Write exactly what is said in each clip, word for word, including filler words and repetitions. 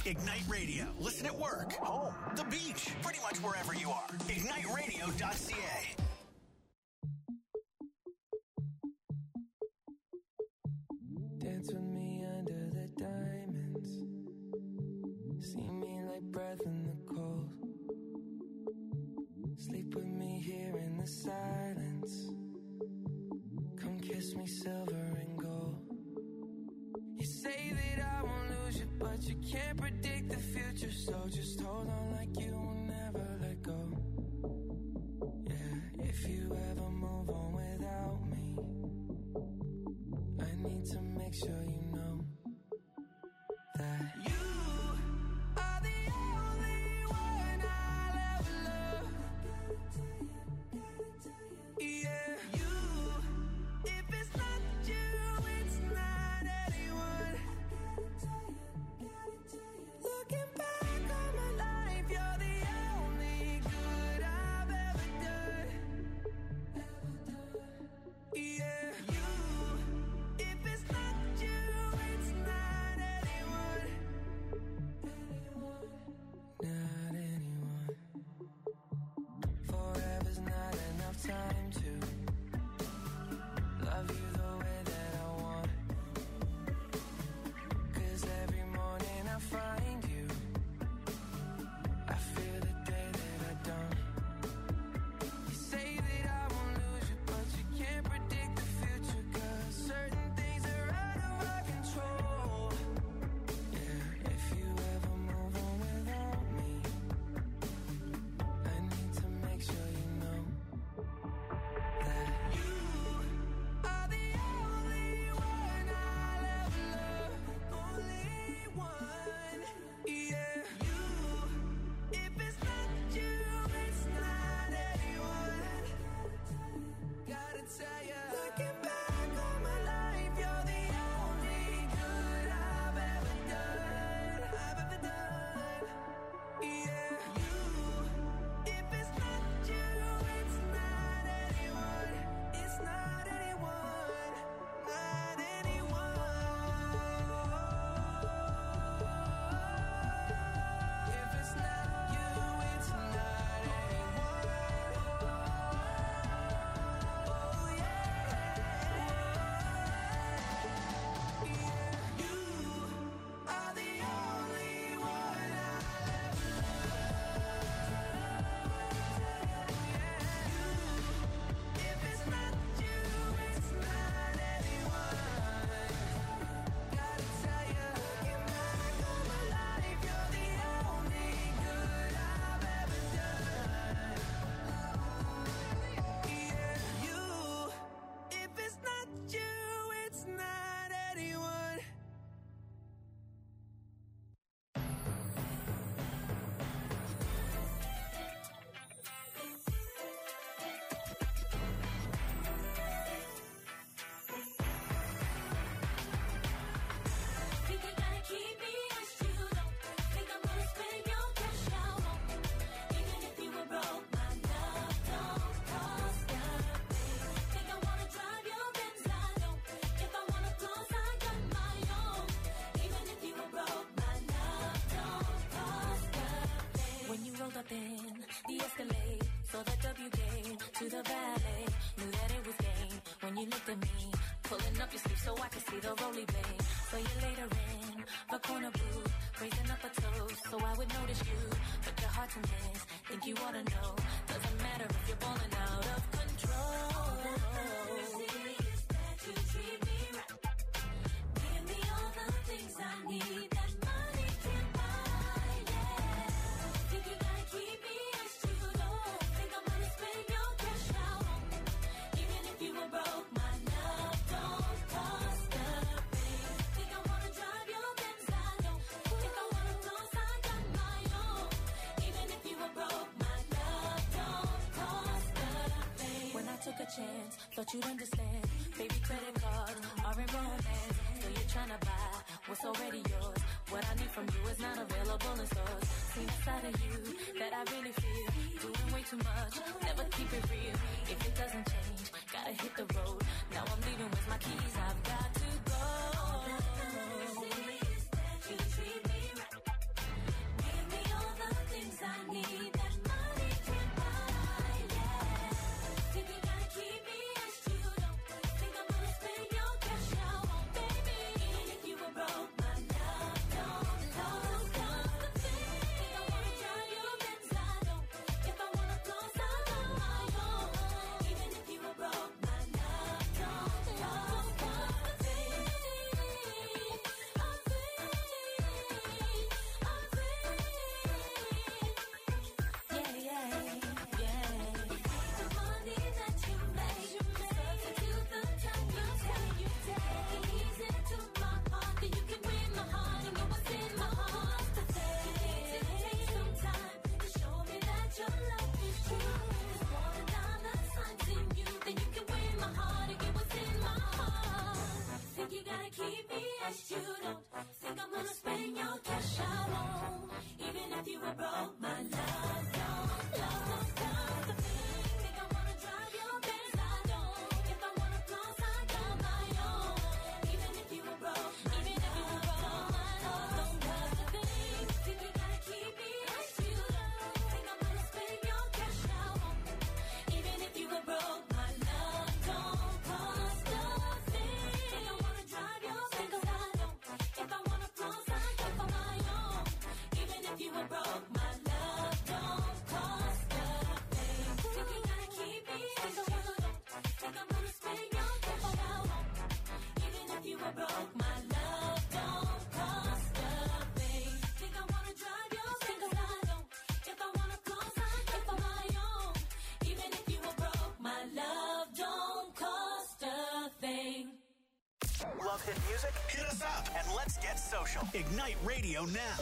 Ignite Radio. Listen at work, home, the beach, pretty much wherever you are. ignite radio dot c a. Dance with me under the diamonds. See me like breath in the cold. Sleep with me here in the silence. Come kiss me silver and gold. You say that I won't lose you, but you can't predict the future. So just hold on like you will never let go. Yeah, if you ever move on without me, I need to make sure you know that you are the only one I'll ever love. Yeah, you, if it's not you, it's not anyone. Looking back on my life, you're the only good I've ever done. Yeah, you, if it's not you, it's not anyone. Not anyone. Forever's not enough time to love you the way that I want. 'Cause every morning I find you, I feel the day that I don't. You say that I won't lose you, but you can't predict the future. 'Cause certain things are out of our control. Yeah, if you ever move on without me, I need to make sure you know that you are the only one I'll ever love. Only one. Yeah, you, if it's not you, it's not anyone. Gotta tell ya, looking back on my life, you're the only good I've ever done. I've ever done. Yeah, you, if it's not you, it's not anyone. It's not anyone. Not anyone. If it's not you, it's not anyone. Oh yeah. Yeah, you are the only one I'll ever love. Yeah, if it's not you, it's not anyone. Gotta tell ya, looking back on my life, you're the only good I've ever done. Yeah, you, if it's not you, it's not anyone. Think you gotta keep me as you don't think I'm gonna spend your cash out on me. Even if you were broke, my love don't cost a thing. Think I wanna drive your Benz, I don't. If I wanna close, I got my own. Even if you were broke, my love don't cost a thing. When you rolled up in the Escalade, saw the W game to the valet, knew that it was game. When you looked at me, pulling up your sleeve so I could see the rolly blade. So you later in the corner booth, raising up a toast so I would notice you. But you're hard to miss, think you ought to know. Doesn't matter if you're balling out of control. All that matters is that you treat me right. Give me all the things I need that money can buy, yeah. Think you gotta keep me as you don't think I'm gonna spend your cash out on me. Even if you were broke, my love don't cost a thing. Think I wanna drive your Benz, I don't. If I wanna close, I got my own. Even if you were broke, my love don't cost a thing. When I took a chance, thought you'd understand. Baby, credit cards are in romance. So you're trying to buy what's already yours. What I need from you is not available in stores. Seen a side of you that I really feel. Doing way too much, never keep it real. If it doesn't change, gotta hit the road. Now I'm leaving with my keys, I've got to go. All that matters is that you treat me right. Love hit music? Hit us up and let's get social. Ignite Radio now.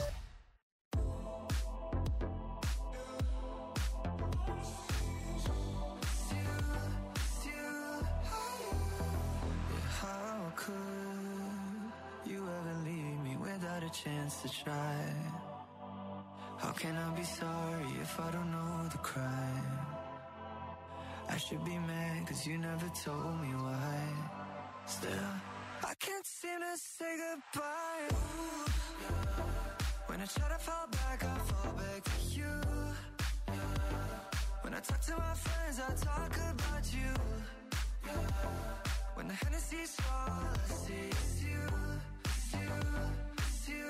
How could you ever leave me without a chance to try? How can I be sorry if I don't know the crime? I should be mad cause you never told me why. Still, I can't seem to say goodbye. Ooh, yeah. When I try to fall back, I fall back to you. Yeah. When I talk to my friends, I talk about you. Yeah. When the Hennessy's all I see is you, it's you, it's you.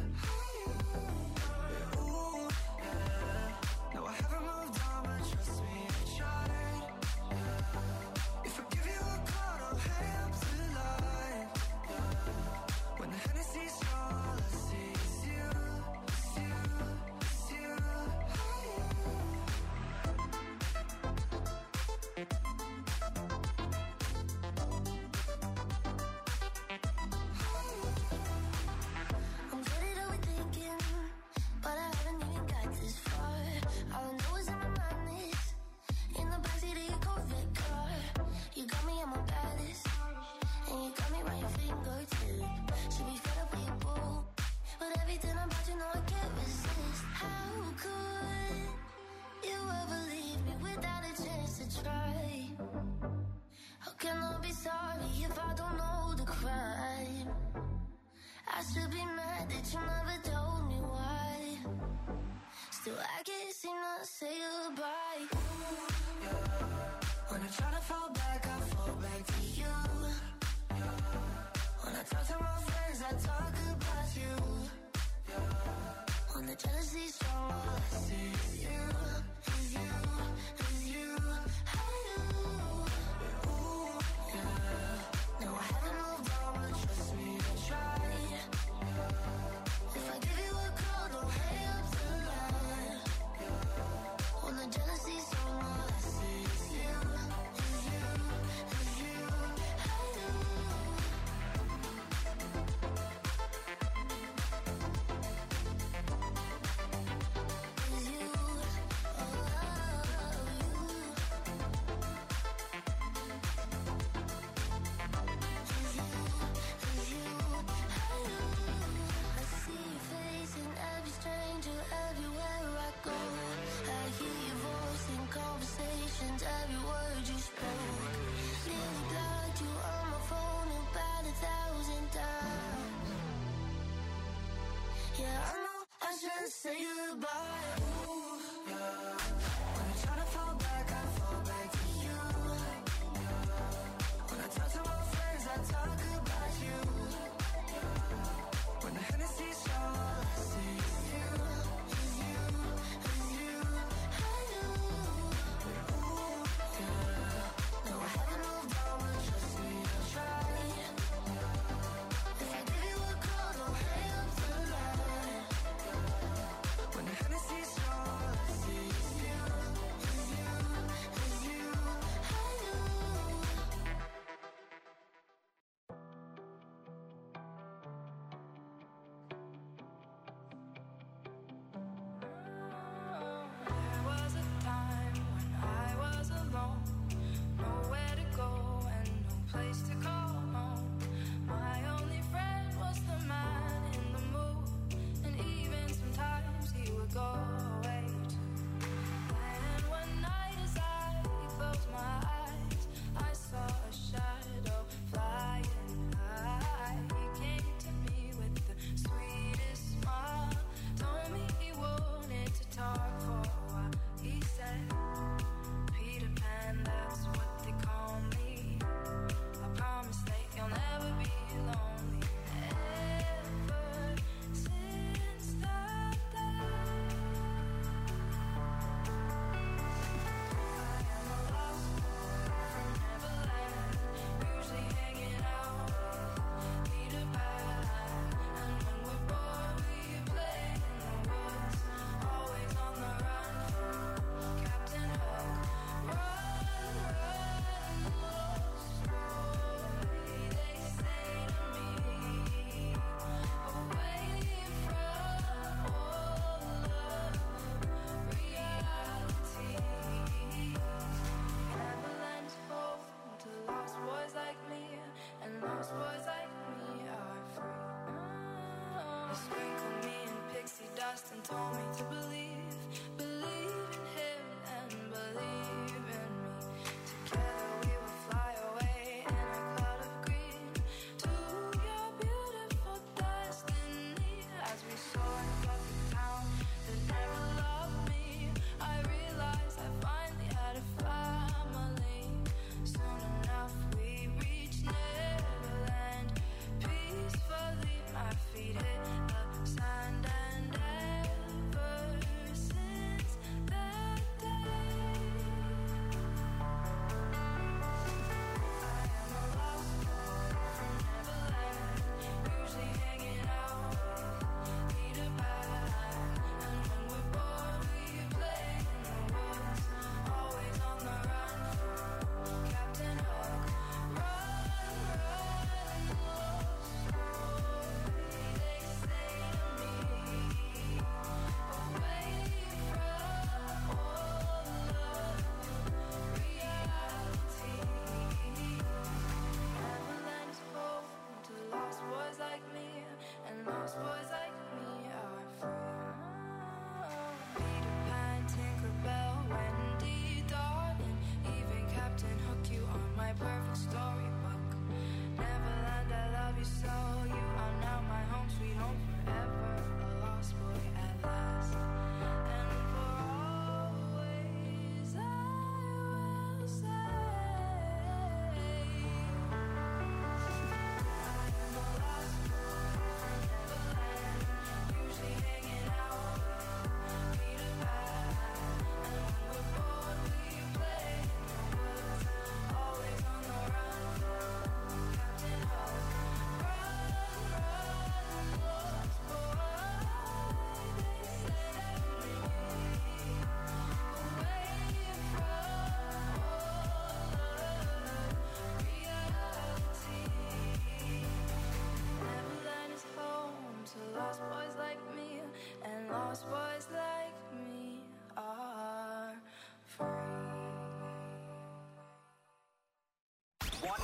Yeah, ooh, yeah. No, I haven't moved on, but trust me, I tried. Yeah. If I give you a call, don't hang up the line. Yeah. When the Hennessy's all I see is you, it's you, it's you. I'm good at overthinking, but I haven't even got this far. All I know is in my mind is in the backseat of your Corvette car. You got me on my baddest, and you got me right your fingertip. Should be fed up with your boo, but everything about you know I can't resist. How could you ever leave me without a chance to try? How can I be sorry if I don't know the crime? I should be mad that you never told me why. Still, I can't seem to say goodbye. Ooh, yeah. When I try to fall back, I fall back to you. Yeah. When I talk to my friends, I talk about you. Yeah. When the jealousy's strong, all I see is you, is you, is you. How you? Yeah, ooh, yeah. No, I haven't moved on, but trust me, I tried. Yeah. If I give you a call, don't hang up the line. Yeah. When the jealousy's strong, all I see is you, is you, is you.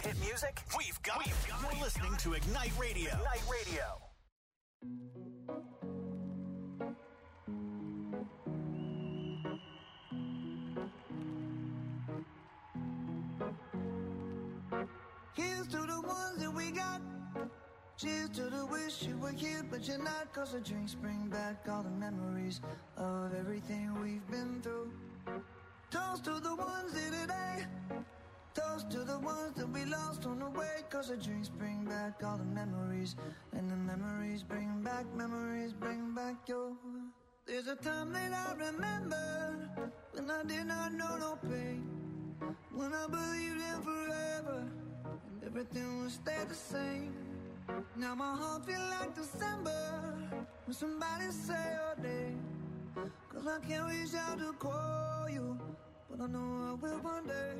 Hit music? We've got it. You're listening to Ignite Radio. Ignite Radio. Here's to the ones that we got. Cheers to the wish you were here, but you're not. Cause the drinks bring back all the memories of everything we've been through. Toast to the ones here today. Toast to the ones that we lost on the way. Cause the drinks bring back all the memories. And the memories bring back, memories bring back your. There's a time that I remember when I did not know no pain. When I believed in forever and everything would stay the same. Now my heart feel like December when somebody say your name. Cause I can't reach out to call you, but I know I will one day.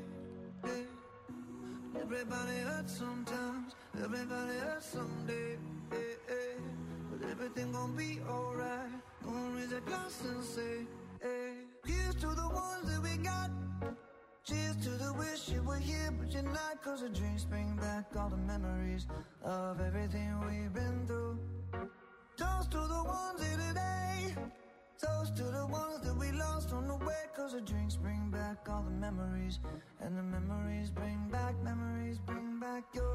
Yeah. Everybody hurts sometimes, everybody hurts someday. Yeah, yeah. But everything gon' be alright. Gonna raise a glass and say, hey. Here's to the ones that we got. Cheers to the wish you were here, but you're not. Cause the drinks bring back all the memories of everything we've been through. Toast to the ones here today. Toast to the ones that we lost on the way. Cause the drinks bring back all the memories. And the memories bring back, memories bring back your.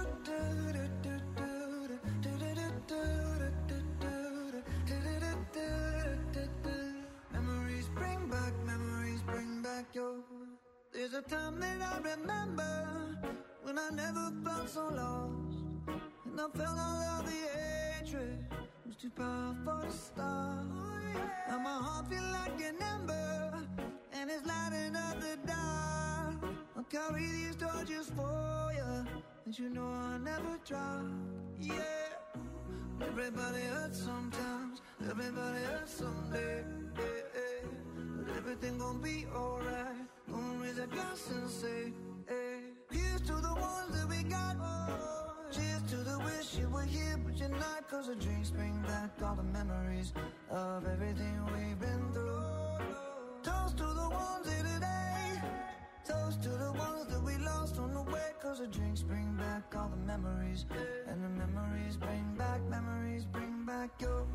Memories bring back, memories bring back your. There's a time that I remember when I never felt so lost. And I felt all of the hatred was too powerful to stop. Now my heart feel like an ember and it's lighting up the dark. I'll carry these torches for you, and you know I'll never drop. Yeah. Everybody hurts sometimes, everybody hurts someday. Yeah, yeah. But everything gon' be alright. Gonna raise a glass and say, hey. Here's to the ones that we got. Oh, cheers to the wish you were here, but you're not. Cause the drinks bring back all the memories of everything we've been through. Toast to the ones here today. Toast to the ones that we lost on the way. Cause the drinks bring back all the memories. And the memories bring back, memories bring back your.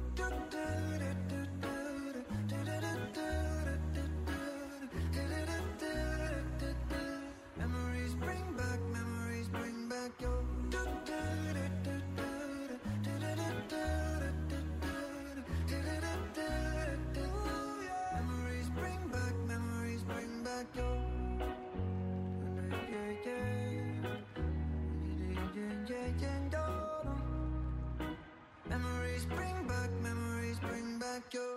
Memories bring back, memories bring back your. Memories bring back, memories bring back your. Memories bring back, memories bring back your.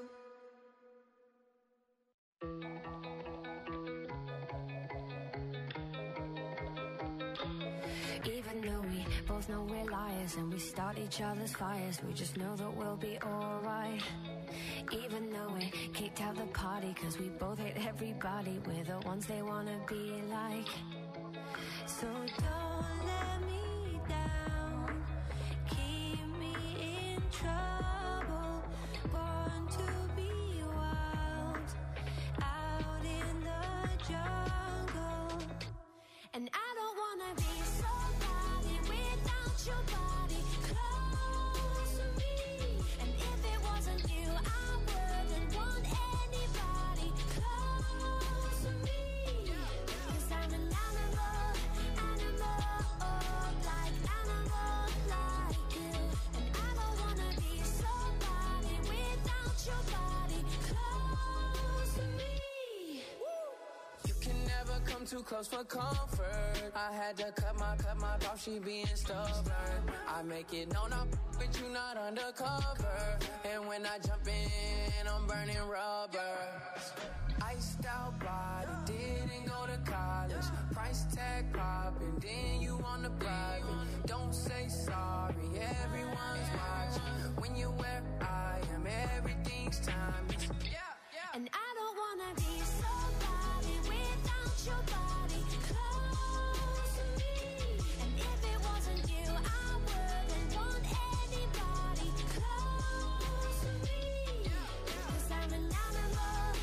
Even though we both know we're liars and we start each other's fires, we just know that we'll be alright. Even though we kicked out the party cause we both hate everybody, we're the ones they wanna be like. So don't let me down, keep me in trouble, born to be wild, out in the jungle. And I don't wanna be somebody without your body close to me. And if it wasn't you, I wouldn't want anybody close to me. Cause I'm an animal, animal, like animal like you. And I don't wanna be somebody without your body close to me. You can never come too close for comfort. I had to cut my, cut my off, she being stubborn. I make it known I'm with you, not undercover. And when I jump in, I'm burning rubber. Iced out body, didn't go to college. Price tag popping, then you on the private. Don't say sorry, everyone's watching. When you're where I am, everything's timeless. And I don't wanna be somebody without your body close to me. And if it wasn't you, I wouldn't want anybody close to me. Cause I'm an animal,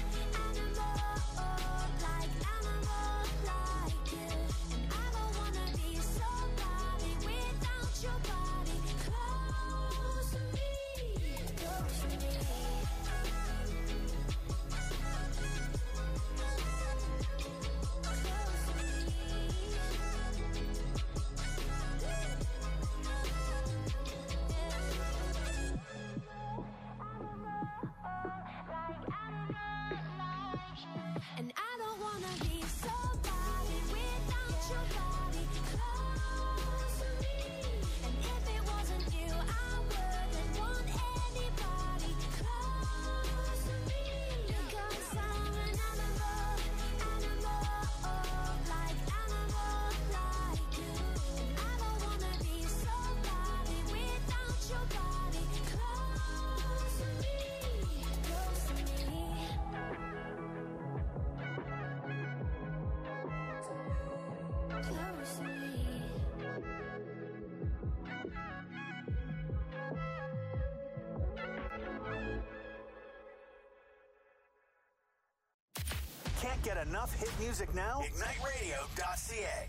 animal, like animal like you. And I don't wanna be so Can't get enough hit music now? Ignite Radio dot C A.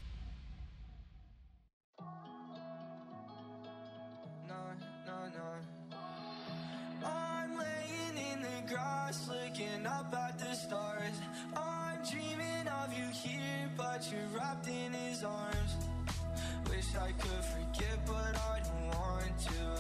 No, no, no. I'm laying in the grass, looking up at the stars. I'm dreaming of you here, but you're wrapped in his arms. Wish I could forget, but I don't want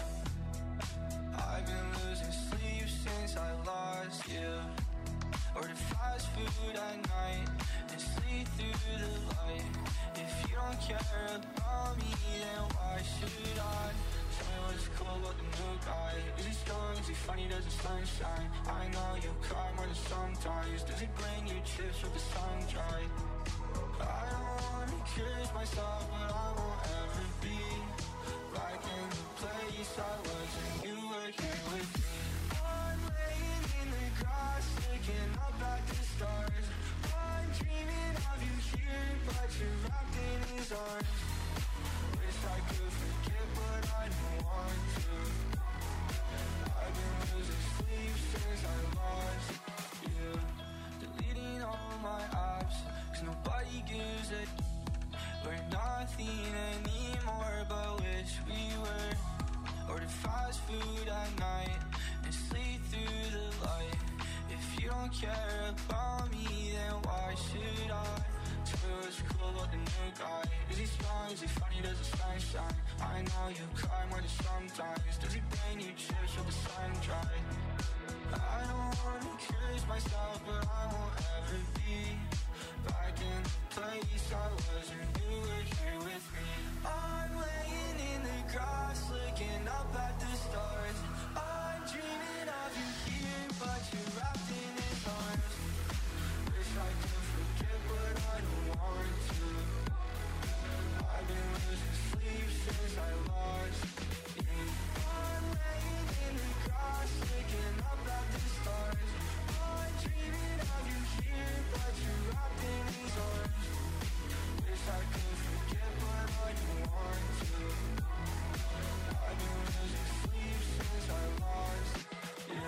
to. I've been losing sleep since I lost you. Order fast food at night and sleep through the light. If you don't care about me, then why should I? Tell me what's cool about the new guy. Is he strong? Is he funny? Does the sunshine? I know you cry more than sometimes. Does he bring you chips with the sun dry? I don't wanna curse myself, but I won't ever be back in the place I was when you were here with me. I'm laying in the grass, looking up at the stars. I'm dreaming of you here, but you're wrapped in his arms. Wish I could forget, but I don't want to. I've been losing sleep since I lost you. Deleting all my apps, cause nobody gives a d- We're nothing anymore, but wish we were. Order fast food at night and sleep through the light. If you don't care about me, then why should I? Tell me what's cool about the new guy. Is he strong? Is he funny? Does the sun shine? I know you cry more than sometimes. Does he bring you chips with the sun dry? I don't wanna curse myself, but I won't ever be back in the place I was when you were here with me. I'm laying in the grass, looking up at the stars. I'm dreaming of you here, but you're wrapped in his arms. Wish I could forget, but I don't want to. I've been losing sleep since I lost you. I'm laying in the grass, looking up at the stars. I'm dreaming of you here, but you're wrapped in his arms. Wish I could forget, but I don't want to. I've been losing sleep since I lost you.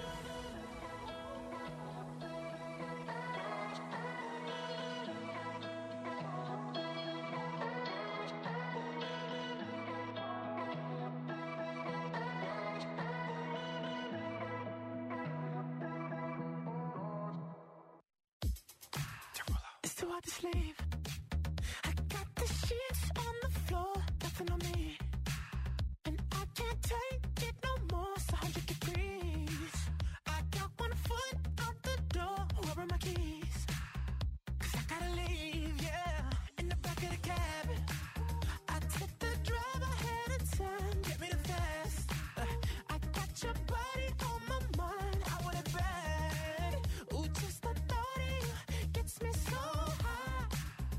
It's too hard to sleep. I got the sheets on the floor, nothing on me. And I can't take it no more, it's a hundred degrees. I got one foot out the door, where are my keys? Cause I gotta leave, yeah, in the back of the cab. I took the drive ahead of time, get me the fast. Uh, I got your body on my mind, I want it bad. Ooh, just the thought of you gets me so high.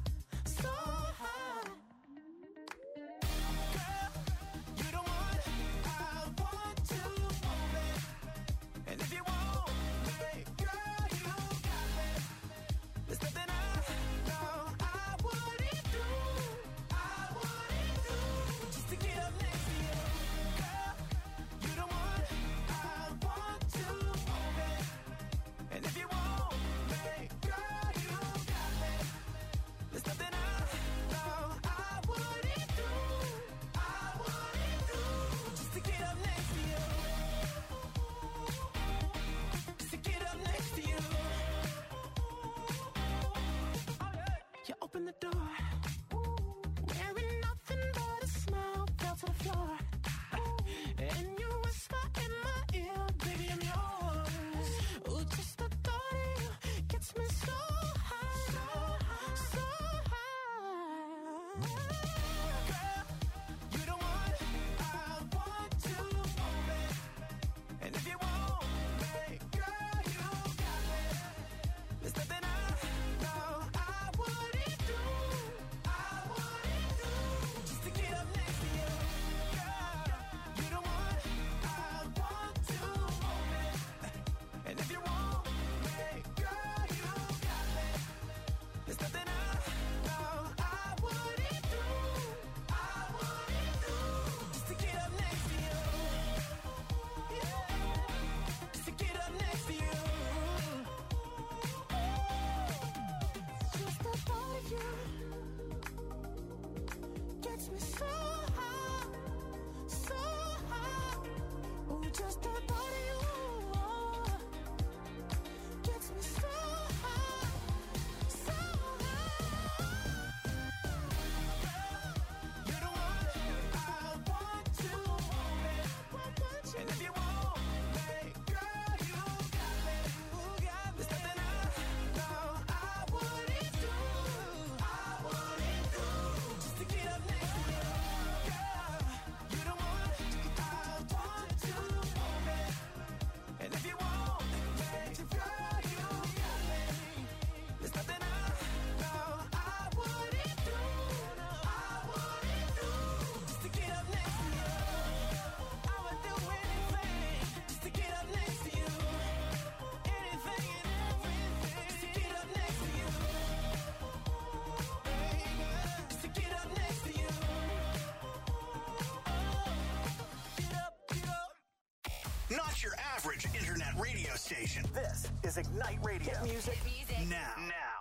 Not your average internet radio station. This is Ignite Radio. Hit music. Music. Now. Now.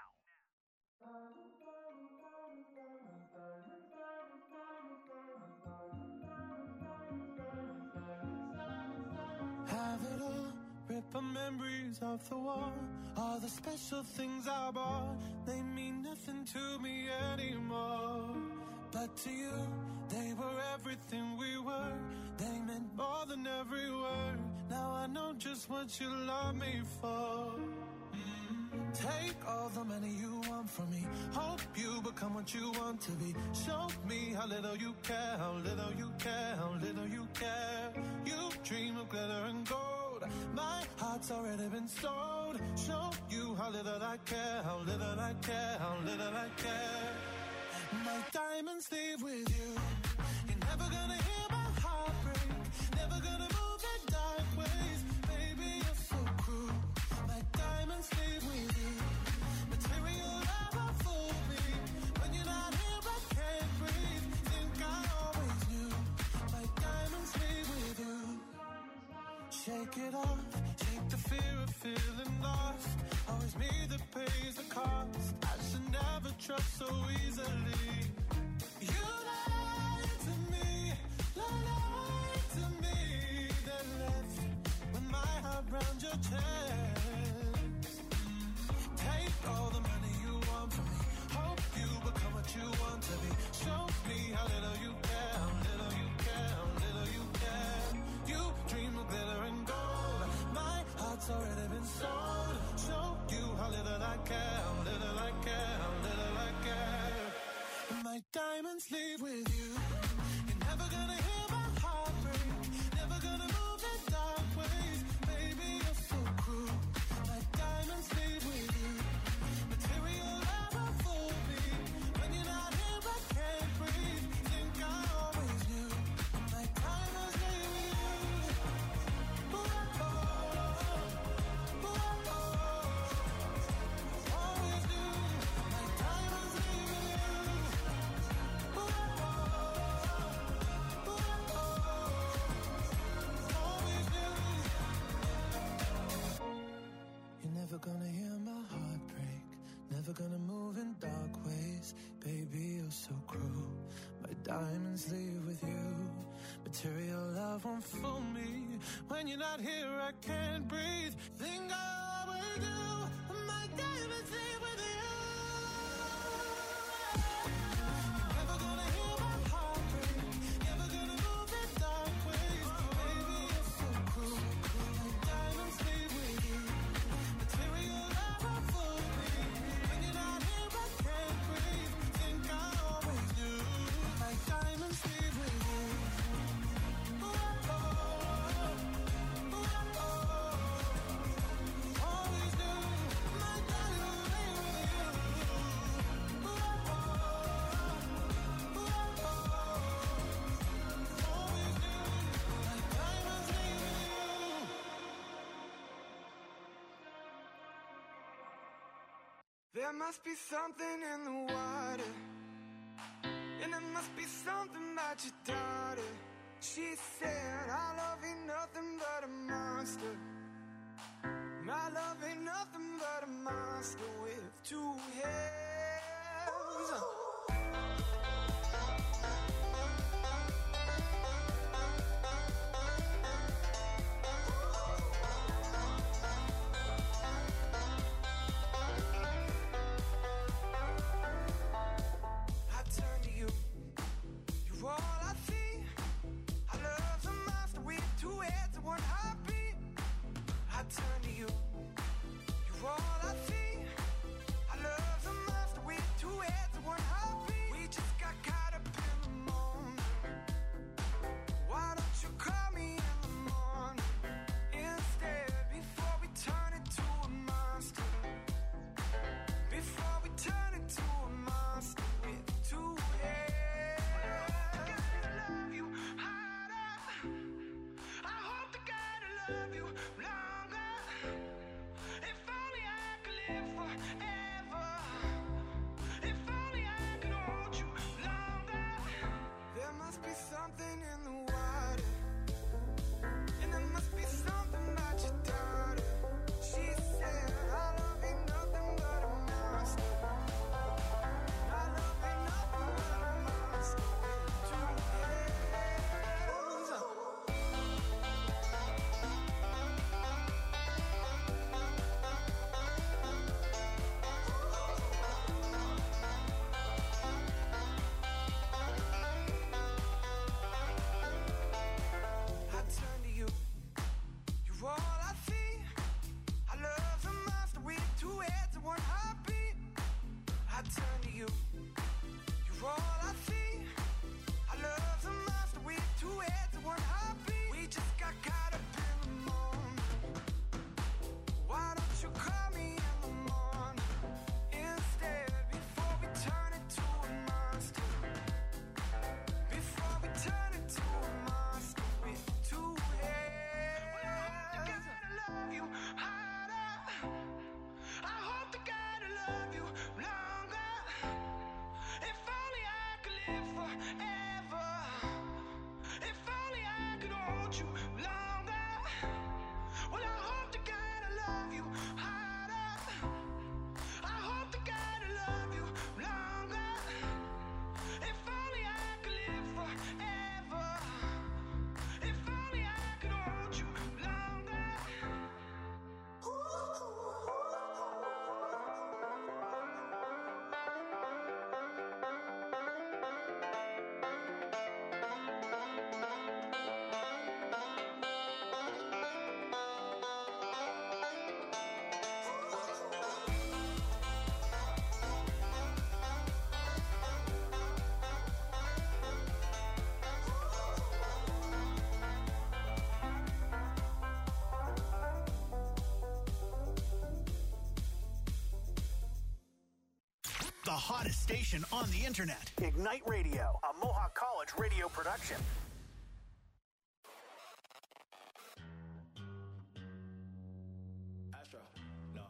Have it all, rip the memories of the war. All the special things I bought, they mean nothing to me anymore. But to you, they were everything we were. They meant more than every word. Now I know just what you love me for. Mm. Take all the money you want from me. Hope you become what you want to be. Show me how little you care, how little you care, how little you care. You dream of glitter and gold. My heart's already been sold. Show you how little I care, how little I care, how little I care. My diamonds leave with you. You're never gonna hear my heart break. Never gonna move in dark ways. Baby, you're so cruel. My diamonds leave with you. Material never fool me. When you're not here, I can't breathe. Think I always knew. My diamonds leave with you. Shake it off. Shake the fear of feeling lost. Always me that pays the cost. I should never trust so easily. You lied to me, lied to me. Then left with my heart round your chest. Take all the money you want from me. Hope you become what you want to be. Show me how little you care, how little you care, how little you care. You dream of glitter and gold. My heart's already been sold. Show you how little I care, how little I care, how little I care. My diamonds leave with you. You're never gonna hear my heart break. Never gonna move in dark ways. Baby, you're so cruel. My diamonds leave with you. Material never fool me. When you're not here, I can't breathe. Think I always knew. My diamonds leave with you. Ooh, oh, ooh, oh, always knew. My diamonds leave with you. You're never gonna hear my heart break. Never gonna move in dark ways. Baby, you're so cruel. My diamonds leave with you. Material love won't fool me. When you're not here, I can't breathe. Think I always do. My diamonds leave with you. You're never gonna hear my heart break. Never gonna move in dark ways. Baby, you're so cruel. My diamonds leave with you. Material never fool me. When you're not here, I can't breathe. Think I always knew. My diamonds leave with you. Ooh, oh, ooh, oh, always knew. My diamonds leave with you. Ooh, oh, ooh, oh, always knew. My diamonds leave with you. There must be something in the water, and there must be something about your daughter. She said, I love ain't nothing but a monster. My love ain't nothing but a monster with two heads. I turn to you, you're all I see. I love the monster with two heads and one heartbeat. I turn to you, you're all I see. I love the monster with two heads and one heartbeat. We just got caught up in the moment. Why don't you call me in the morning instead, before we turn into a monster? Before we turn into a monster with two heads. I love you harder. I hope to God I love you longer. If only I could live forever. If only I could hold you longer. There must be something in the water, and there must be something that you done. She said, I love ain't nothing but a monster. I love ain't nothing but a monster. Two hands up. I turn to you. You're all I see. I love the monster with two heads and one heartbeat. I turn to you. You're all I see. I love the monster with two heads and one heartbeat. We just got caught up in the moment. Why don't you call me in the morning instead before we turn into a monster? Before we turn into a monster with two heads. Well, I hope to God I love you harder. I hope to God I love you longer. If only I could live forever. If only I could hold you longer. Well, I hope to God I love you harder. I hope to God I love you longer. If only I could live forever. If only I could hold you longer. The hottest station on the internet. Ignite Radio, a Mohawk College radio production. Astra, no.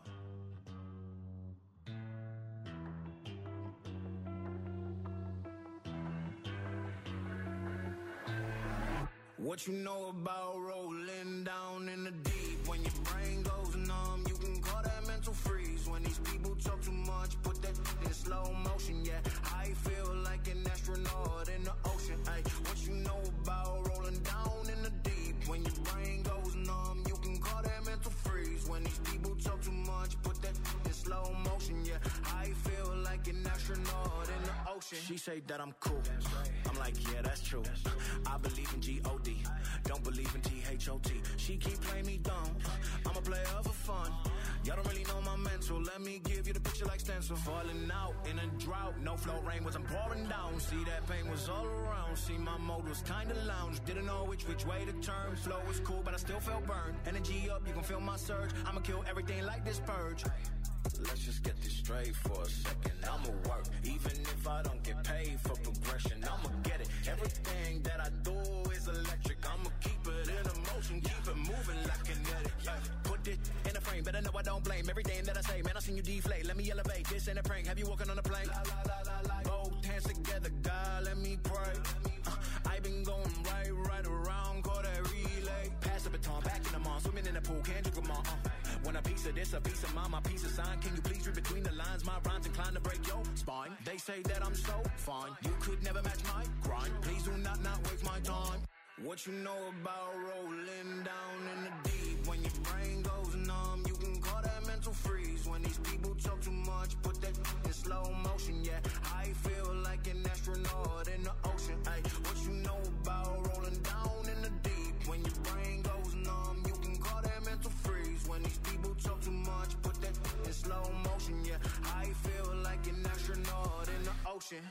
What you know about rolling down in the deep? When your brain goes numb, you can call that mental freeze. When these people talk too much, put that in slow motion. Yeah, I feel like an astronaut in the ocean. Ay, what you know about rolling down in the deep? When your brain goes numb, you can call that mental freeze. When these people talk too much, put that in slow motion. Yeah, I feel like an astronaut in the ocean. She say that I'm cool. I'm like, yeah, that's true. I believe in G O D. Don't believe in T H O T. She keep playing me dumb. I'm a player for fun. Y'all don't really know my mental. Let me give you the picture like stencil. Falling out in a drought. No flow rain wasn't pouring down. See that pain was all around. See my mode was kinda lounge. Didn't know which which way to turn. Flow was cool, but I still felt burned. Energy up, you can feel my surge. I'ma kill everything like this purge. Let's just get this straight for a second. I'ma work, even if I don't get paid for progression. I'ma get it. Everything that I do is electric. I'ma keep it in motion, keep it moving like kinetic. Ay, put it in a frame, better know I don't blame everything that I say. Man, I seen you deflate. Let me elevate. This ain't a prank. Have you walking on a plane? La, la, la, la, la. Both hands together, God, let me pray. Uh, I been going right, right around, call that relay. Pass the baton, back in the mall, swimming in the pool, can't drink them all. Uh. Want a piece of this, a piece of mine, my piece of sign. Can you please read between the lines? My rhymes inclined to break your spine. They say that I'm so fine. You could never match my grind. Please do not not waste my time. What you know about rolling down in the deep? When your brain goes numb, you can call that mental freeze. When these people talk too much, put that in slow motion. Yeah, I feel like an astronaut in the ocean. Ay, what you know about rolling down in the deep? When your brain goes numb, you can call that mental freeze. When these people talk too much, put that in slow motion. Yeah, I feel like an astronaut in the ocean.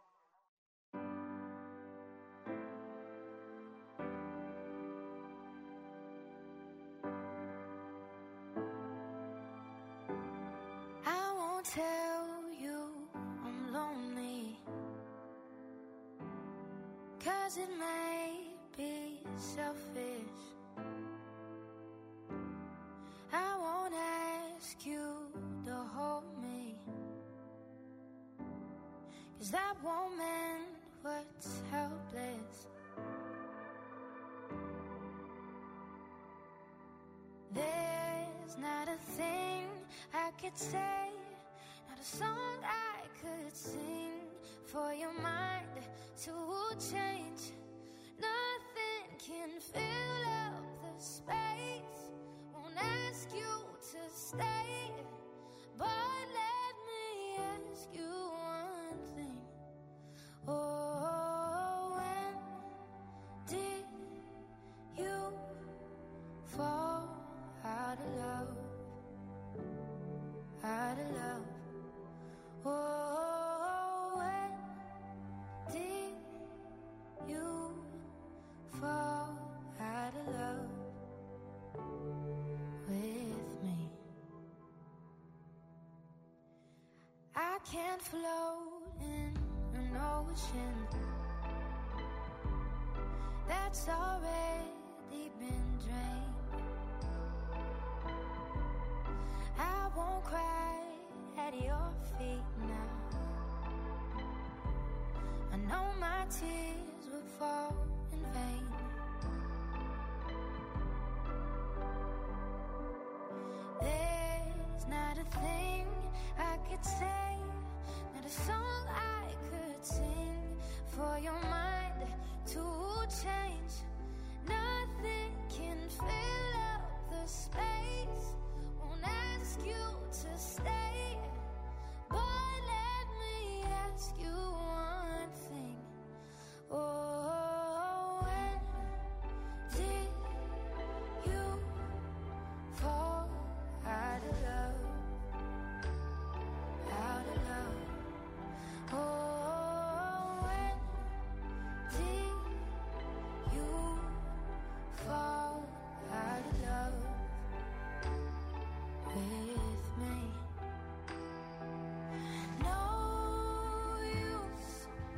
I won't tell you I'm lonely, 'cause it may be selfish. I won't ask you to hold me, 'cause that won't mend what's helpless. could say, not a song I could sing for your mind to change. Nothing can fill up the space. Won't ask you to stay, but let me ask you one thing. Oh, when did you fall out of love? Out of love. Oh, when did you fall out of love with me? I can't float in an ocean that's already been drained. I won't cry at your feet now. I know my tears will fall in vain. There's not a thing I could say, not a song I could sing for your mind to change. Nothing can fill up the space. Won't ask you to stay, but let me ask you one thing. Oh, when did you fall out of love? Out of love. Oh, when did you fall out of love with me? No use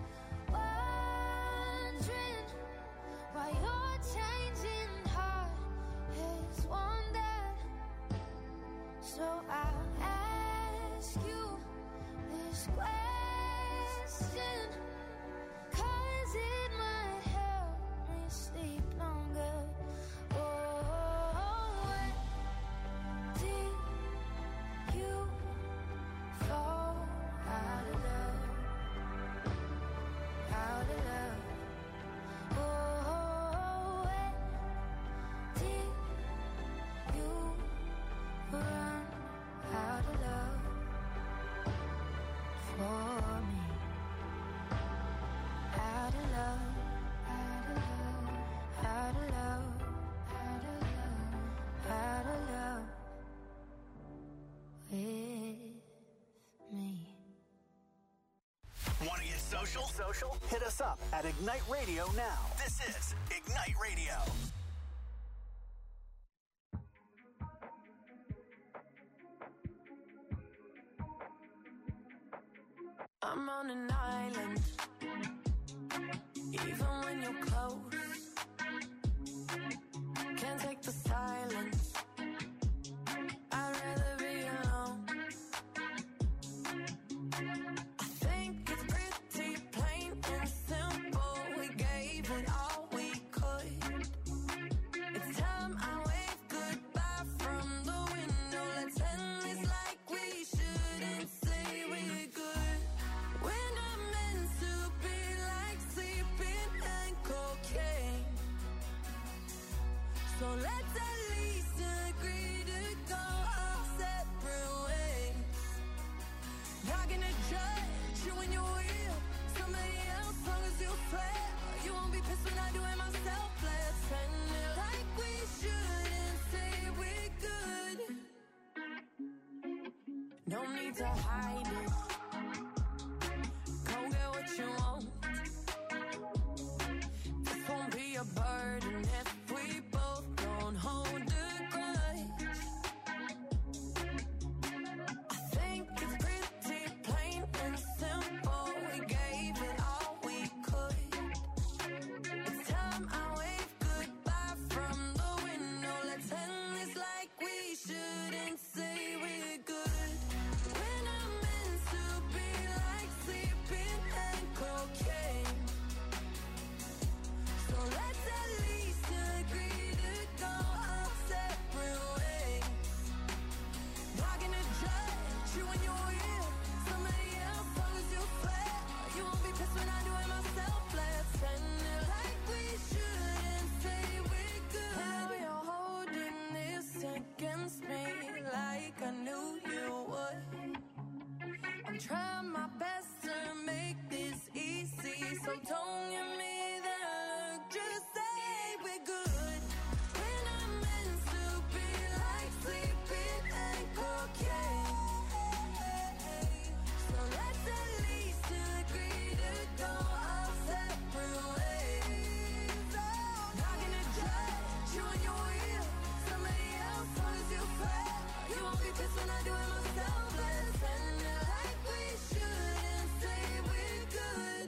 wondering why your changing heart has wandered. So I'll ask you this question, 'cause it might help me sleep longer. Oh, when did you fall out of love? Out of love. Oh, when did you run out of love for me? Out of love, out of love, out of love, out of love, out of love with me. Want to get social? Social? Hit us up at Ignite Radio now. This is Ignite Radio. I'm on an island, even when you're close. Can't take the silence. I'd rather be alone. I think it's pretty plain and simple. We gave it all we could. It's time I wave goodbye from the window. Let's end this like we shouldn't say we're good. We're not meant to be like sleeping and cocaine. So let's at least agree to go our separate ways. Not gonna judge you when you're with somebody else, long as you swear you won't be pissed when I do it myself. Let's end it like we shouldn't say we're good. No need to hide it. Go get what you want. This won't be a burden if we both don't hold a grudge. I think it's pretty plain and simple. We gave it all we could. It's time I wave goodbye from the window. Let's end this like we shouldn't say we're good. We're not meant kiss when I do it myself. Let's end it like we should and say we're good. Now you're holding this against me like I knew you would. I'm trying my best to make this easy, so don't give me that look, just say we're good. We're not meant to be like sleeping and cocaine. So let's at least agree to go our separate ways. Oh, not gonna judge you on your wheel. Somebody else knows you fail. You won't be pissed when I do it myself. Let's end it like we should and say we're good.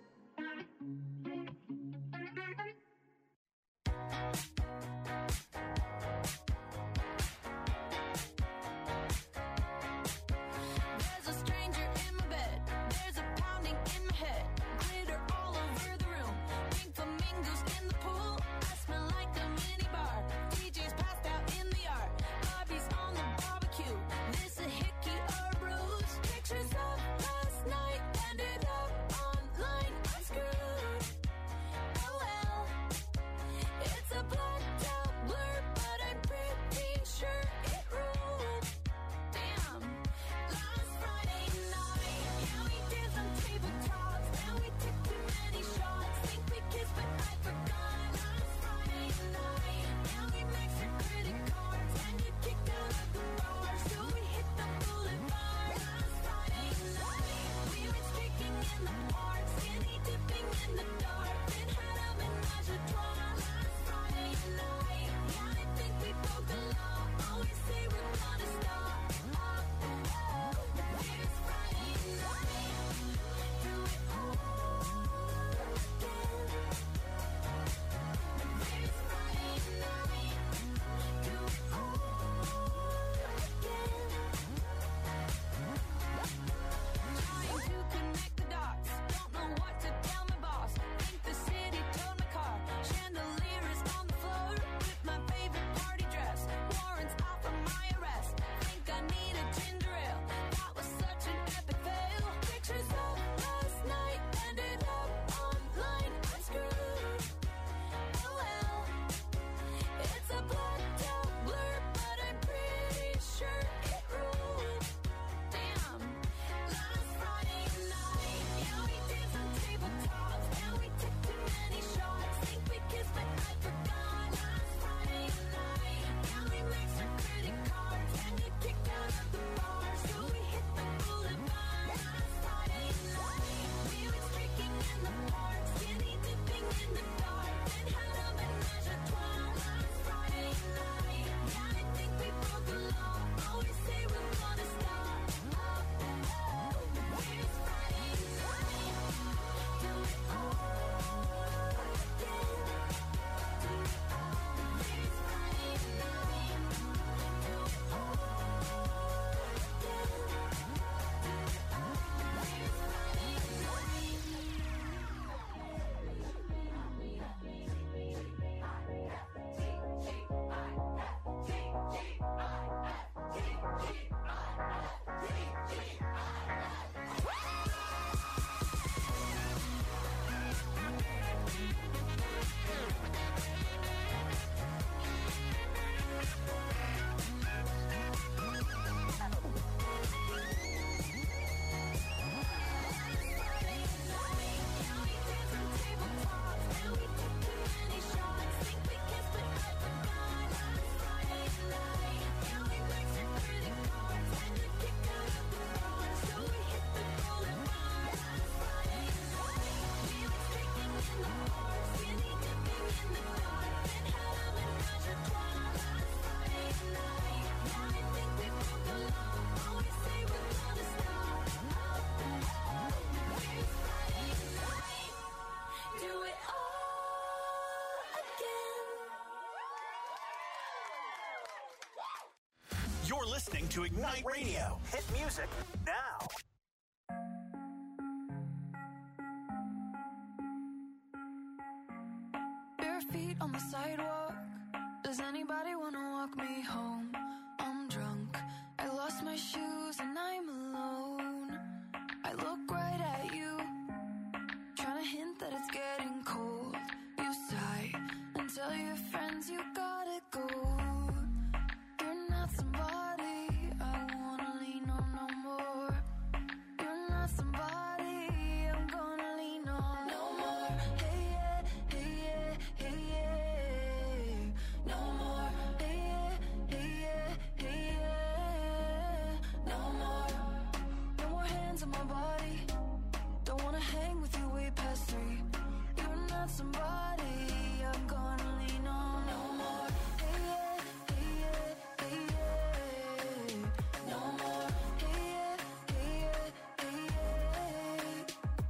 There's a stranger in my bed. There's a pounding in my head. Glitter all over the room. Pink flamingos in the pool. I smell like a mini bar. D J's passed out in the yard. Bobby's on the barbecue. This a hickey or a bruise. Pictures of last night ended up online. I'm screwed. Oh well. It's a blacked out blur, but I'm pretty sure it ruled. Damn. Last Friday night, yeah, we did some tabletops. And we took too many shots. Think we kissed, but I forgot. Last Friday night, yeah, we maxed our credit cards. And you kicked out of the bar, so we hit the boulevard. Last Friday night, we went streaking in the park. Skinny dipping in the dark. Then had a menage a trois. Last Friday night, yeah, I think we broke the law. Always say we're gonna stop. Oh, oh, here's Friday night. Do it all again. Here's Friday night. Do it all again. Trying to connect the dots. Don't know what to tell my boss. Think the city towed my car. Chandelier is on the floor with my favorite party dress. Warrants out for my arrest. Think I need a ginger ale. That was such an epic fail. Pictures of last night ended up online. I'm screwed. Oh well. It's a blacked out blur, but I'm pretty sure it ruled. Damn. Last Friday night, yeah, we did some tabletops. And we took too many shots. Think we kissed, but I forgot. Last Friday night, yeah, we maxed our credit cards. And you kicked out of the bar, so we hit the boulevard. Last Friday night, we went streaking in the park. Skinny dipping in the dark. Then had a menage a trois. Last Friday night, yeah, I think we broke the law. Always say we're gonna stop. Oh, oh, here's Friday night. Do it all again. Do it all. Here's Friday night. Do it all again. Do it all. Here's You're listening to Ignite Radio. Hit music now. Bare feet on the sidewalk. Does anybody wanna walk me home? I'm drunk. I lost my shoes and I'm alone. I look right at you. hey yeah, hey yeah, hey yeah. No more, hey yeah, hey yeah, hey yeah. No more, no more hands on my body. Don't wanna hang with you way past three. You're not somebody I'm gonna lean on. No more, hey yeah, hey yeah, hey yeah. No more, hey yeah, hey yeah, hey yeah.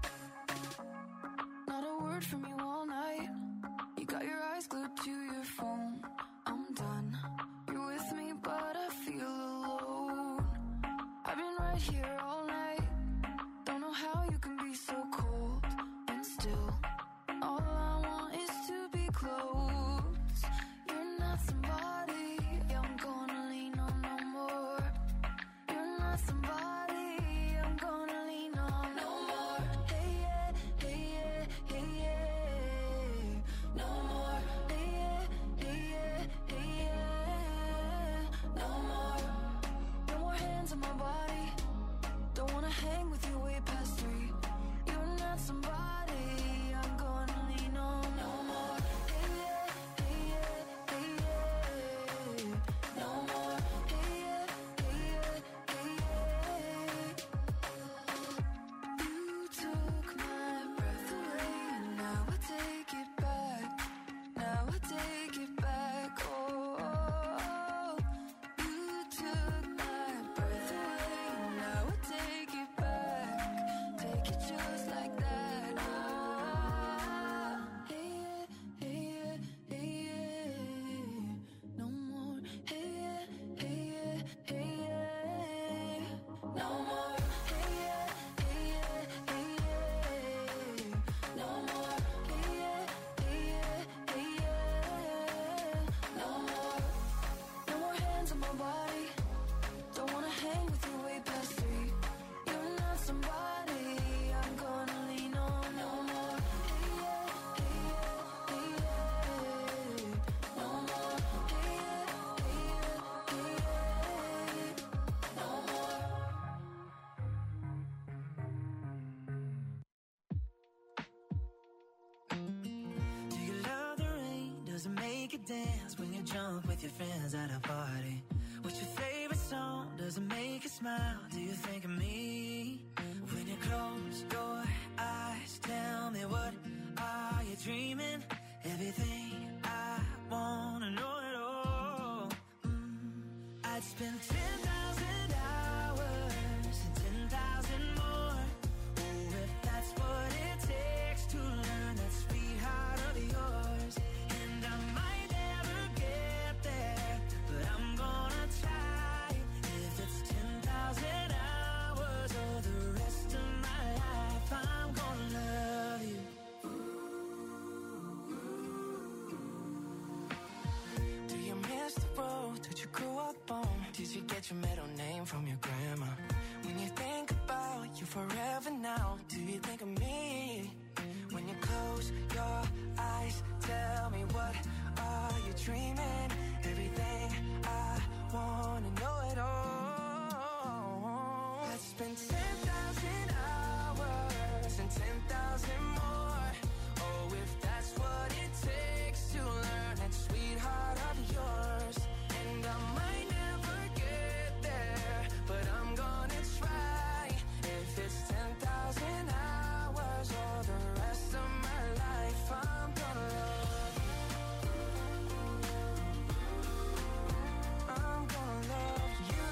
Not a word from you all night. You got your eyes glued to your phone. I'm done. You're with me, but I feel alone. I've been right here all night. Don't know how you can be so cold and still. All I want is to be close. You're not somebody I'm gonna lean on no more. You're not somebody I'm gonna lean on no more. Hey yeah, hey yeah, hey yeah. No more. Hey yeah, hey yeah, hey yeah. No more. No more hands on my body. Don't wanna hang with you way past three. You're not somebody I'm gonna lean on no more. Hey yeah, hey yeah, hey yeah. No more. Hey yeah, hey yeah, hey yeah. You took my breath away, and now I take it back. Now I take it back. Oh, you took my breath away, and now I take it back. Take it just like that. Ah, hey yeah, hey yeah, hey yeah. No more. Hey yeah, hey yeah, hey yeah. No more. Hey yeah, hey yeah, hey yeah. No more. Hey yeah, hey yeah, hey yeah. No more. No more hands on my body. Don't wanna hang with you way past three. You're not somebody I'm gonna lean on no more. Hey yeah, hey yeah, hey yeah. No more. Hey yeah, hey yeah, hey yeah. No more. Do you love the rain? Does it make you dance when you jump with your friends at a party? What's your favorite song? Does it make you smile? Do you think of me? When you close your eyes, tell me what are you dreaming? Everything I wanna know it all. Mm. I'd spend ten thousand hours and ten thousand more. Oh, if that's what it takes to learn that sweetheart of yours. And I might never get there, but I'm gonna try. If it's ten thousand hours or the rest of my life, I'm gonna love you. Do you miss the road that you grew up on? Did you get your middle name from your grandma? When you think about you forever now, do you think of me? When you close your eyes, tell me what are you dreaming? Everything I wanna know it all. I'd spend ten thousand hours and ten thousand more. Oh, if that's what it takes to learn that sweetheart of yours. And I might never get there, but I'm gonna try. If it's ten thousand hours or the rest of my life, I'm gonna love you. I'm gonna love you.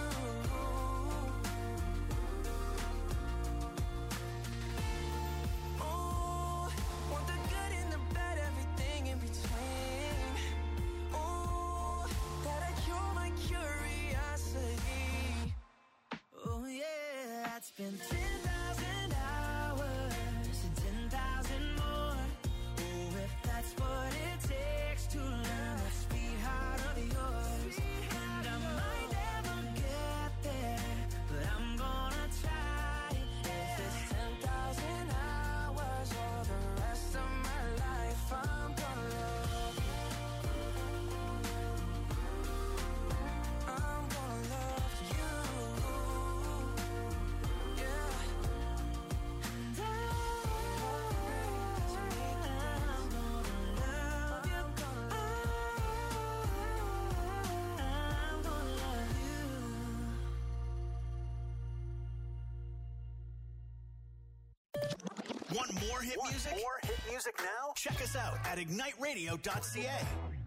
Oh, want the good and the bad, everything in between. Oh, that'll cure my curiosity. Oh yeah, I'd spend ten thousand hours and ten thousand more. Oh, if that's what it takes to learn that sweetheart of yours. And I might never get there, but I'm gonna try. If it's ten thousand hours or the rest of my life, I'm gonna love you. I'm gonna love you. Yeah. more hit Want music? more hit music now? Check us out at ignite radio dot c a.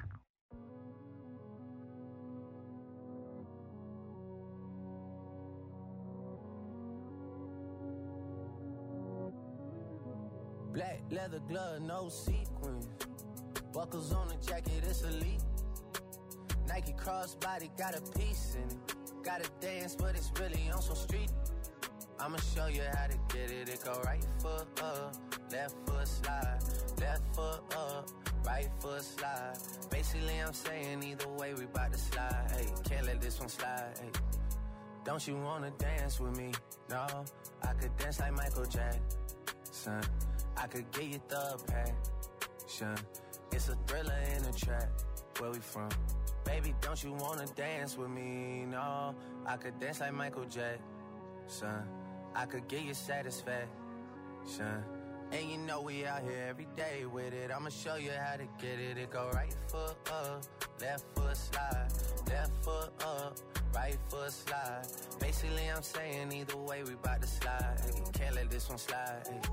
Black leather glove, no sequins. Buckles on the jacket, it's elite. Nike crossbody, got a piece in it. Gotta dance, but it's really on some street. I'ma show you how to get it. It go right foot up, left foot slide. Left foot up, right foot slide. Basically, I'm saying either way, we bout to slide. Hey, can't let this one slide. Hey, don't you wanna dance with me? No, I could dance like Michael Jackson. I could get you the passion. It's a thriller in a trap. Where we from? Baby, don't you wanna dance with me? No, I could dance like Michael Jackson. I could get you satisfaction. And you know we out here every day with it. I'ma show you how to get it. It go right foot up, left foot slide. Left foot up, right foot slide. Basically, I'm saying either way, we bout to slide. Hey, can't let this one slide. Hey.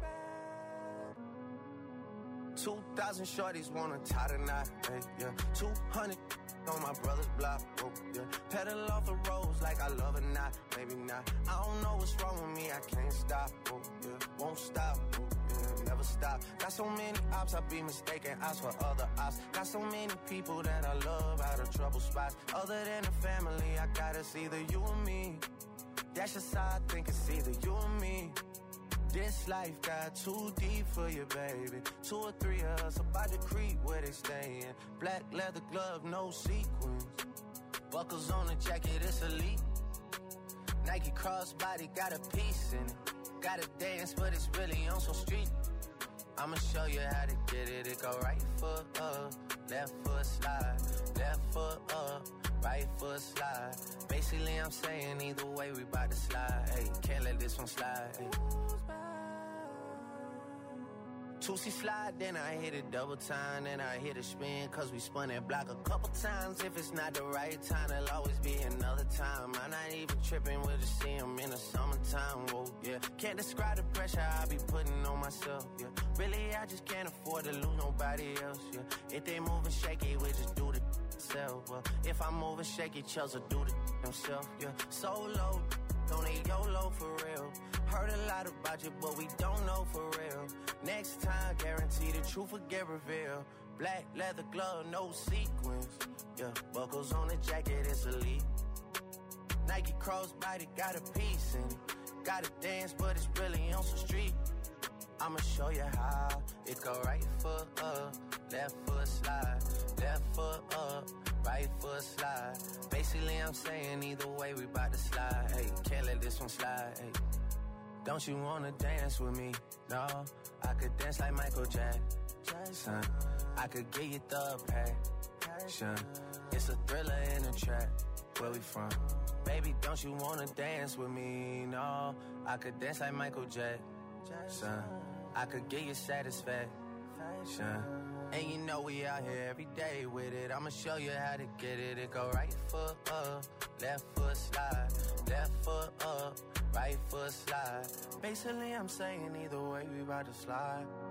Two thousand shorties wanna tie the knot, hey, yeah. Two hundred on my brother's block, oh, yeah. Pedal off the roads like I love it, not, maybe not. I don't know what's wrong with me, I can't stop, oh, yeah. Won't stop, oh, yeah, never stop. Got so many ops, I be mistaken ops for other ops. Got so many people that I love out of trouble spots. Other than the family, I got it's either you or me. That's just how I think it's either you or me. This life got too deep for you, baby. Two or three of us about to creep where they stayin'. Black leather glove, no sequins. Buckles on the jacket, it's elite. Nike crossbody, got a piece in it. Gotta dance, but it's really on some street. I'ma show you how to get it. It go right foot up, left foot slide. Left foot up, right foot slide. Basically, I'm saying either way, we bout to slide. Hey, can't let this one slide. Hey. Two-C slide, then I hit it double time, then I hit a spin, cause we spun that block a couple times. If it's not the right time, there'll always be another time. I'm not even tripping, we'll just see him in the summertime, whoa, yeah. Can't describe the pressure I be putting on myself, yeah. Really, I just can't afford to lose nobody else, yeah. If they moving shaky, we just do the self, well. If I'm moving shaky, Chels will do the himself, yeah. Solo, don't need YOLO for real. Heard a lot about you, but we don't know for real. Next time, guarantee the truth will get revealed. Black leather glove, no sequins. Yeah, buckles on the jacket, it's elite. Nike crossbody, got a piece in it. Gotta dance, but it's really on some street. I'ma show you how. It go right foot up, left foot slide. Left foot up, right foot slide. Basically, I'm saying either way, we bout to slide. Hey, can't let this one slide. Hey. Don't you wanna dance with me? No, I could dance like Michael Jackson. I could get you the passion. It's a thriller in a trap. Where we from? Baby, don't you wanna dance with me? No, I could dance like Michael Jackson. I could get you satisfaction. And you know we out here every day with it. I'ma show you how to get it. It go right foot up, left foot slide. Left foot up, right foot slide. Basically, I'm saying either way, we about to slide.